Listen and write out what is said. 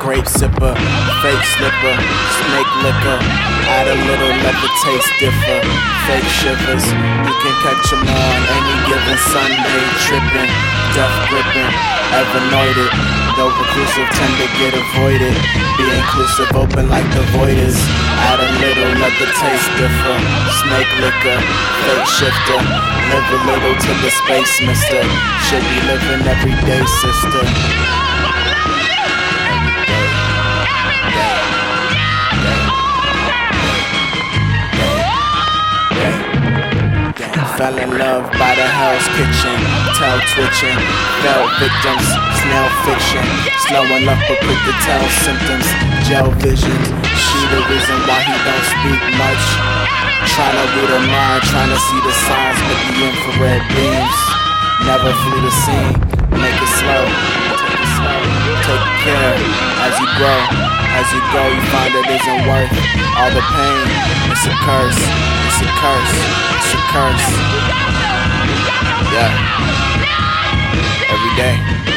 grape sipper, fake slipper, snake liquor. Add a little, let the taste differ. Fake shivers, you can catch 'em on any given Sunday. Trippin', death gripping, ever noted. Though reclusive tend to get avoided. Be inclusive, open like the void is. Add a little, let the taste differ. Snake liquor, fake shifter. Live a little to the space, mister. Should be living every day, sister. Fell in love by the Hell's Kitchen. Tail twitching, fell victims, snail fiction. Slow enough but quick to tell symptoms. Gel vision, she the reason why he don't speak much. Tryna read her mind, tryna see the signs with the infrared beams. Never flee the scene, make it slow. Take it slow, take care as you grow. As you go, you find it isn't worth all the pain. It's a curse, it's a curse, it's a curse. Yeah, every day.